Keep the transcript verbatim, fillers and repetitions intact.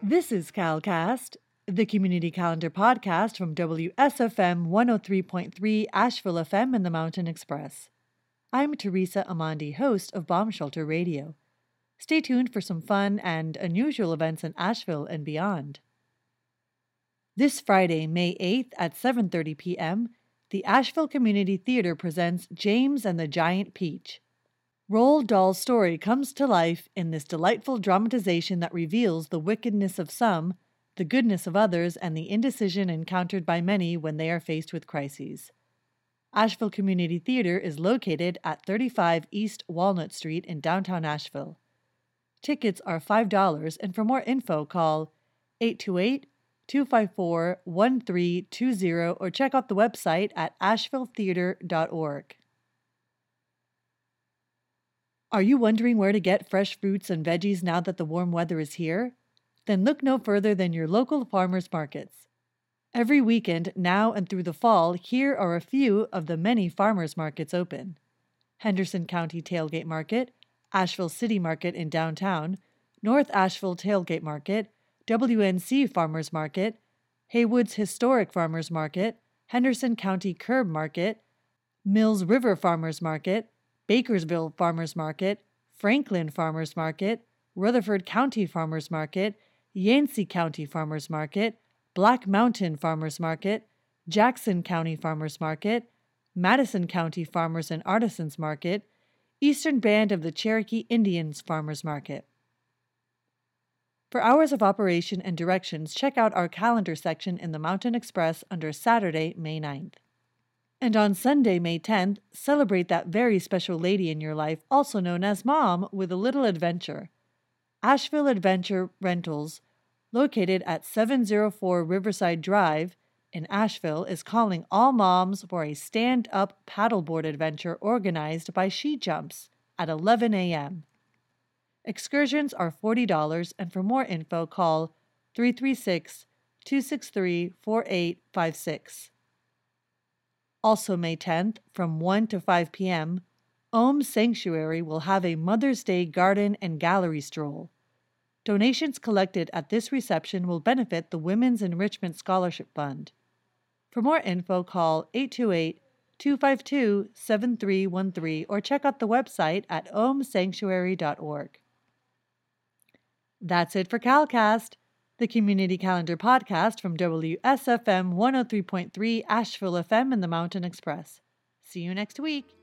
This is CalCast, the community calendar podcast from W S F M one oh three point three Asheville F M and the Mountain Express. I'm Teresa Amandi, host of Bomb Shelter Radio. Stay tuned for some fun and unusual events in Asheville and beyond. This Friday, May eighth at seven thirty p.m., the Asheville Community Theater presents James and the Giant Peach. Roald Dahl's story comes to life in this delightful dramatization that reveals the wickedness of some, the goodness of others, and the indecision encountered by many when they are faced with crises. Asheville Community Theater is located at thirty-five East Walnut Street in downtown Asheville. Tickets are five dollars, and for more info, call eight two eight, two five four, one three two zero or check out the website at asheville theater dot org. Are you wondering where to get fresh fruits and veggies now that the warm weather is here? Then look no further than your local farmers markets. Every weekend, now and through the fall, here are a few of the many farmers markets open. Henderson County Tailgate Market, Asheville City Market in downtown, North Asheville Tailgate Market, W N C Farmers Market, Haywood's Historic Farmers Market, Henderson County Curb Market, Mills River Farmers Market, Bakersville Farmers Market, Franklin Farmers Market, Rutherford County Farmers Market, Yancey County Farmers Market, Black Mountain Farmers Market, Jackson County Farmers Market, Madison County Farmers and Artisans Market, Eastern Band of the Cherokee Indians Farmers Market. For hours of operation and directions, check out our calendar section in the Mountain Express under Saturday, May ninth. And on Sunday, May tenth, celebrate that very special lady in your life, also known as Mom, with a little adventure. Asheville Adventure Rentals, located at seven oh four Riverside Drive in Asheville, is calling all moms for a stand-up paddleboard adventure organized by She Jumps at eleven a.m. Excursions are forty dollars, and for more info, call three three six, two six three, four eight five six. Also May tenth, from one to five p.m., Ohm Sanctuary will have a Mother's Day garden and gallery stroll. Donations collected at this reception will benefit the Women's Enrichment Scholarship Fund. For more info, call eight two eight, two five two, seven three one three or check out the website at ohm sanctuary dot org. That's it for CalCast, the community calendar podcast from W S F M one oh three point three Asheville F M and the Mountain Express. See you next week.